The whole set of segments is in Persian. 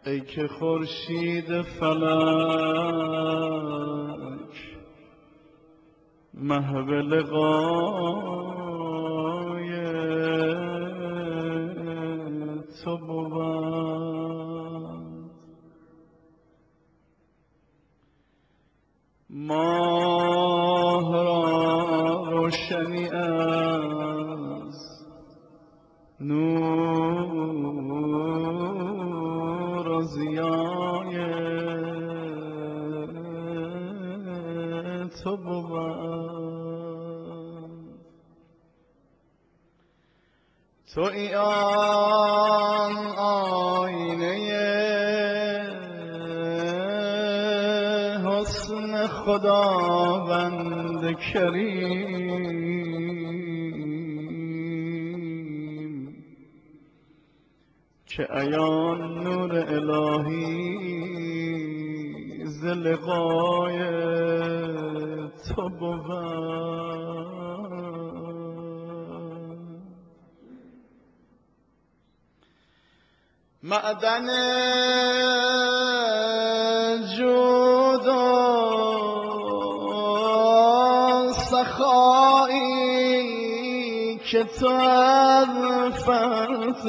ای که خورشید فلک محو لقای تو بود. ماه را روشنی از نور و ضیای تو بود. تویی آن آینه حسن خداوند کریم که عیان نور الهی ز لقای تو بود. معدن جود و سخایی که تو از فرط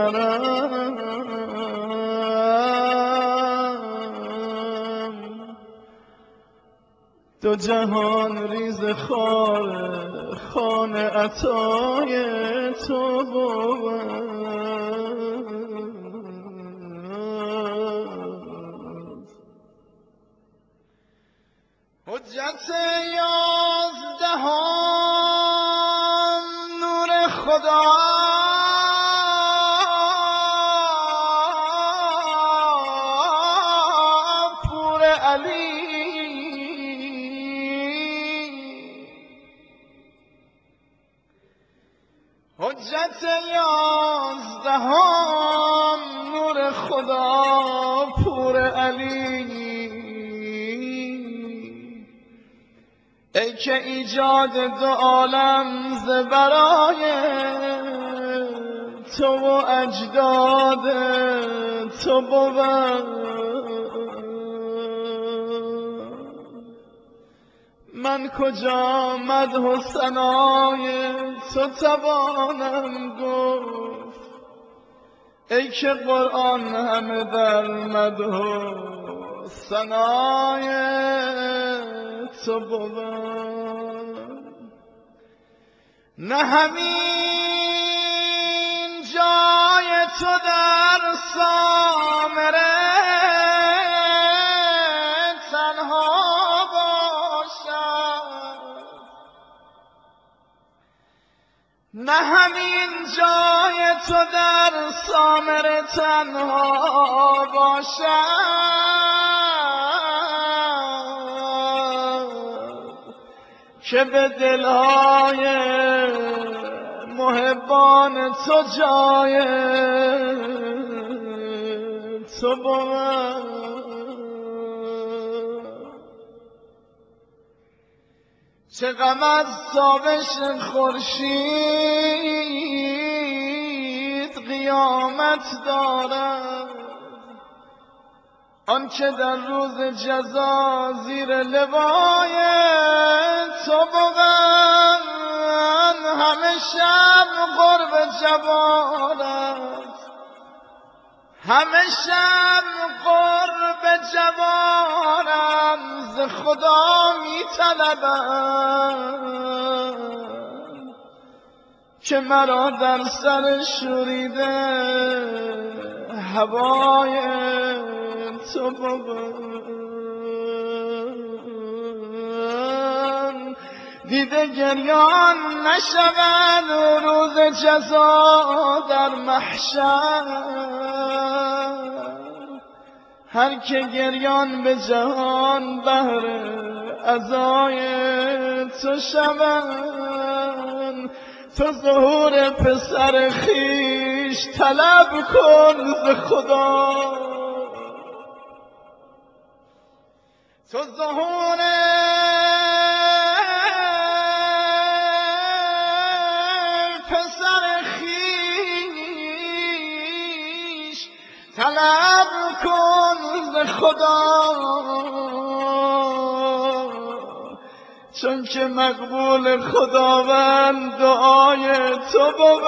کرم دو جهان ریز خار خوان عطای تو بود. حجت یازدهم نور خدا پور علی حجت یازدهم نور خدا پور علی ای که ایجاد دو عالم ز برای تو و اجداد تو بود. من کجا مدح و ثنای تو توانم گفت ای که قرآن همه در مدح و ثنای تو بود. نه همین جای تو در سامره تنها باشد، نه همین جای تو در سامره تنها باشد که به دلهای محبان تو جای تو بود. چه غم از تابش خورشید قیامت دارد آنچه در روز جزا زیر لوای تو بود. همه شب قرب جوارت، همه شب قرب جوارم ز خدا می طلبم که مرا در سر شوریده هوای تو بود. دیده گریان نشود روز جزا در محشر، هر که گریان به جهان بهر عزای تو شود. تو ظهور پسر خویش طلب کن ز خدا، تو ظهور پسر خویش طلب کن خدا، چون که مقبول خداوند دعای تو بود.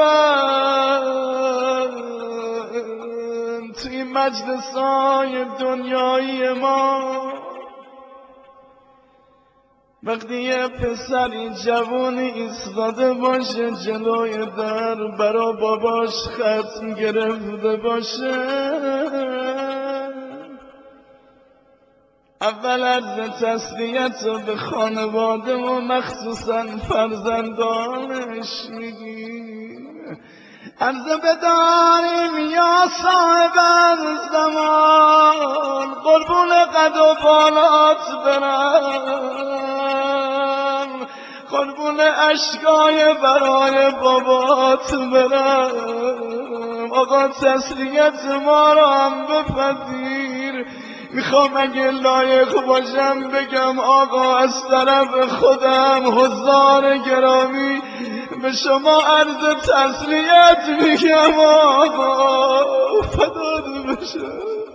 توی مجلسای دنیایی ما وقتی یه پسری جوونی ایستاده باشه جلوی در برا باباش ختم گرفته باشه، اول عرض تسلیت رو به خانواده و مخصوصا فرزندانش میگیم. عرض بداریم یا صاحب زمان، قربون قد و بالات برم، قربون اشکای برای بابات برم. آقا تسلیت ما رو هم بپذیر. میخوام اگه لایق باشم بگم آقا از طرف خودم حضار گرامی به شما عرض تسلیت میگم آقا، فدات بشه.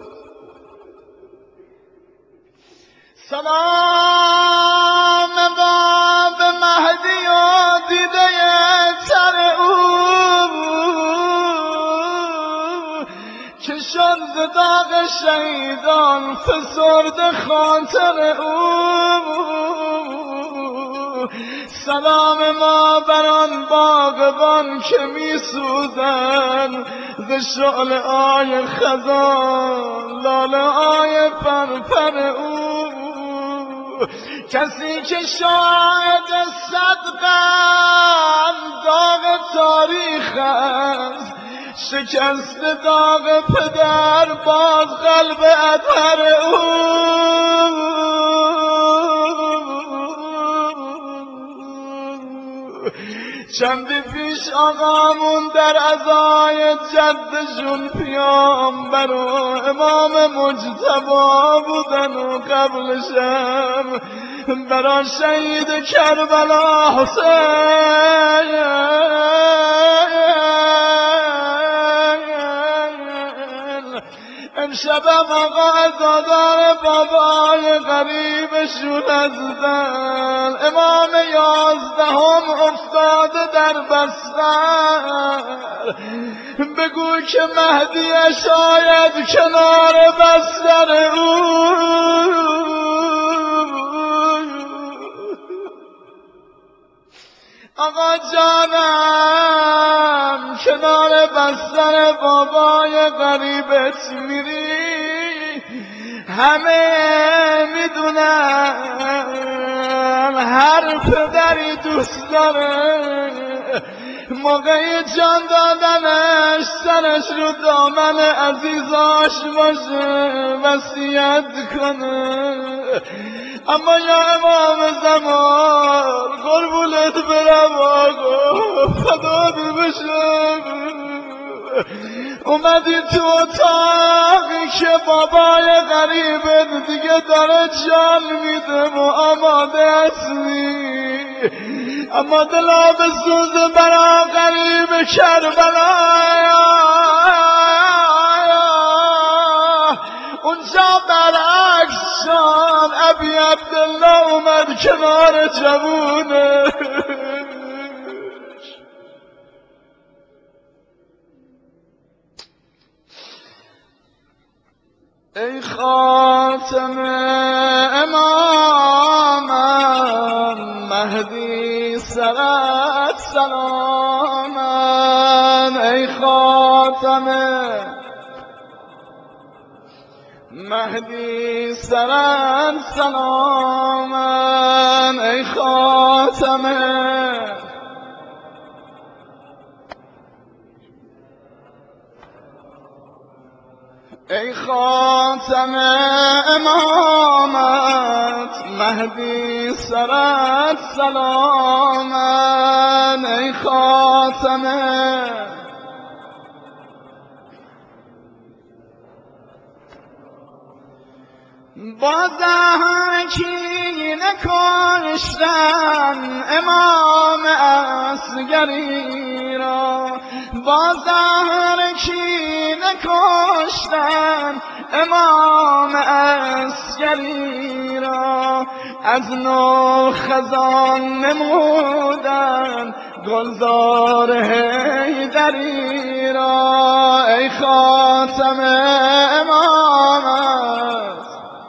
سلام باب مهدی و دیده تر او که شد ز داغ شهیدان فسرد خاطر او. سلام ما بر آن باغبان که می سوزن ز شعله آی خزان لاله آی پرپر او. کسی که شاهد صدقم داغ تاریخ است، شکست داغ پدر باز قلب اطهر او. چندی پیش آقامون در عزای جدشون پیامبر و امام مجتبی بودن و قبلشم برا شهید کربلا حسین. امشبم آقا عزادار بابای غریبشون ازدن، امام 11 افتاده در بستر. بگو که مهدی شاید کنار بستر او. آقا جانم کنار بستر بابای غریبت میری، همه میدونن هر پدری دوست داره موقع جان دادنش سرش رو دامن عزیزاش باشه وصیت کنه. اما یا امام زمان قربونت برم آقا، فدات بشم، اومدی تو اتاقی که بابای غریبت دیگه داره جان میده و آماده هستی، اما دلا به سوز برا غریب کربلا. اونجا برعکس شان ابی عبدالله اومد کنار جوونه. ای خاتم امامم مهدی سرت سلامم، ای خاتم مهدی سرت سلامم، ای خاتم ای خاتم امامت مهدی سرت سلامم، ای خاتم بازم کی نکشتن امام اصغری را، با زهر کینه کشتن امام عسکری را، از نو خزان نمودن گلزار حیدری را. ای خاتم امامت،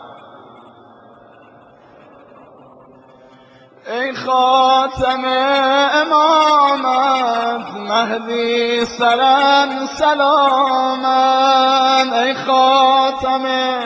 ای خاتم امامت، مهدی سرن سلامت. ای خاتم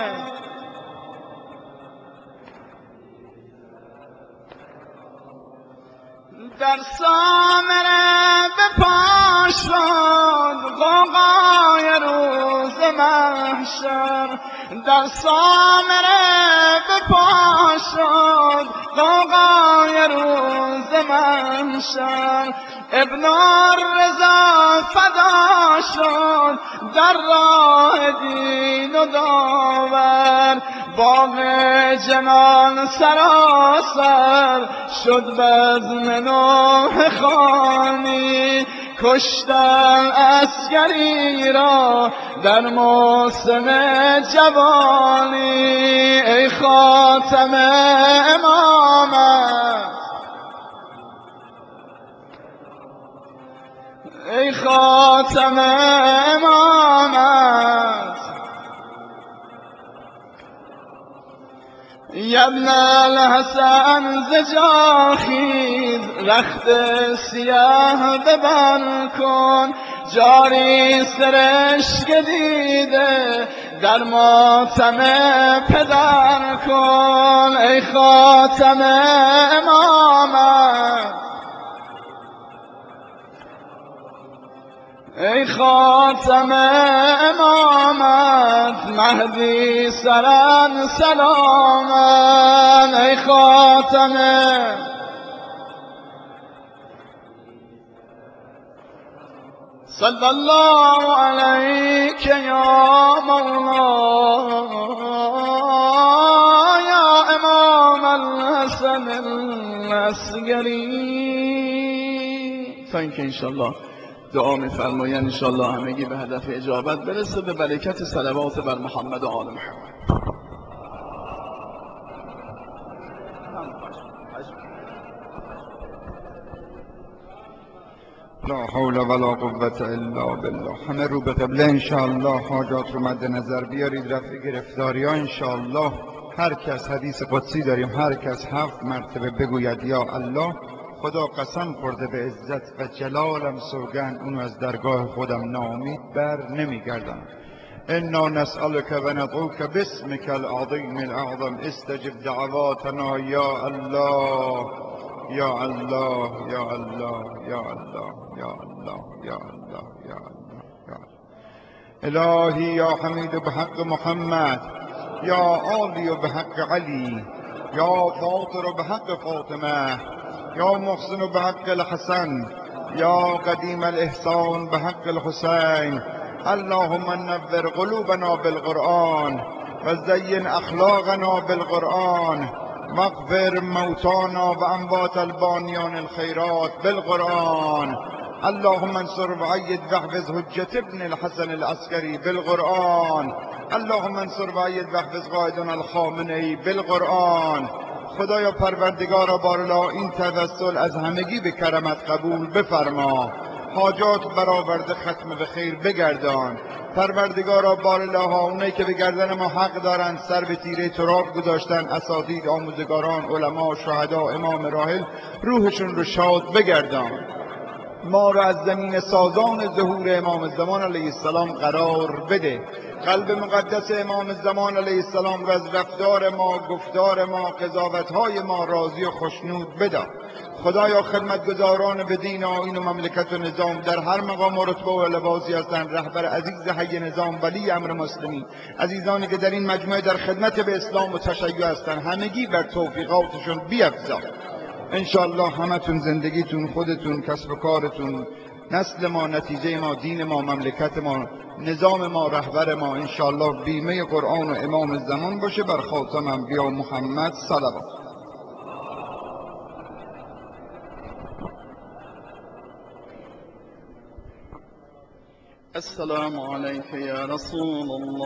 در سامره به پا شد غوغای روز محشر، در سامره به پا شد غوغای روز محشر. ابن الرضا فدا شد در راه دین و داور، باغ جنان سراسر شد بزم نوح خانی. کشتن عسکری را در موسم جوانی. ای خاتم امامت، ای خاتم امامت، یا ابن الحسن ز جا خیز، رخت سیاه ببر کن، جاری سرشک دیده در ماتم پدر کن. ای خاتم امامت، ای خاتم امامت، مهدی سرن سلامت. ای خاتم صلی الله علیک یا مولا یا امام الحسن العسکری. تا اینکه انشالله دعا می‌فرمایند انشالله همگی به هدف اجابت برسه، به برکت صلوات بر محمد و آل محمد. لا حول ولا قوة الا بالله. همه رو به قبله انشاءالله. حاجات رو مد نظر بیارید، رفع گرفتاری ها انشاءالله. هر کس حدیث قدسی داریم، هر کس 7 مرتبه بگوید یا الله، خدا قسم خورده به عزت و جلالم سوگند اونو از درگاه خودم ناامید بر نمیگردم. انا نسألك و ندعوك باسمك العظیم الاعظم استجب دعواتنا یا الله یا الله یا الله یا الله یا الله یا الله یا الله یا الله. الهی یا حمید به حق محمد، یا عالی به حق علی، یا فاطر به حق فاطمه، یا محسن به حق الحسن، یا قدیم الاحسان به حق الحسین. اللهم نور قلوبنا بالقرآن و زین اخلاقنا بالقرآن واغفر موتانا و اموات البانیان الخیرات بالقرآن. اللهم انصر وأيد واحفظ حجة ابن الحسن العسكري بالقرآن. اللهم انصر وأيد واحفظ قائدنا الخامنه‌ای بالقرآن. خدایا پروردگارا بارلا این توسل از همگی به کرمت قبول بفرما، حاجات برآورده ختم به خیر بگردان. پروردگارا بارلاها اونایی که به گردن ما حق دارن سر به تیره تراب گذاشتن، اساتید، آموزگاران، علما، شهدا، امام راحل، روحشون رو شاد بگردان. ما را از زمین سازان ظهور امام زمان علیه السلام قرار بده. قلب مقدس امام زمان علیه السلام را از رفتار ما، گفتار ما، قضاوت‌های ما راضی و خوشنود بدار. خدایا خدمتگزاران به دین آیین و مملکت و نظام در هر مقام و رتبه و لباسی هستند، رهبر عزیز حی نظام، ولی امر مسلمین، عزیزانی که در این مجموعه در خدمت به اسلام و تشیع هستند، همگی بر توفیقاتشون بیفزا. انشاءالله همتون زندگیتون، خودتون، کسب و کارتون، نسل ما، نتیجه ما، دین ما، مملکت ما، نظام ما، رهبر ما انشاءالله بیمه قرآن و امام زمان باشه. بر خاتم انبیا محمد صلوات. السلام عليك يا رسول الله.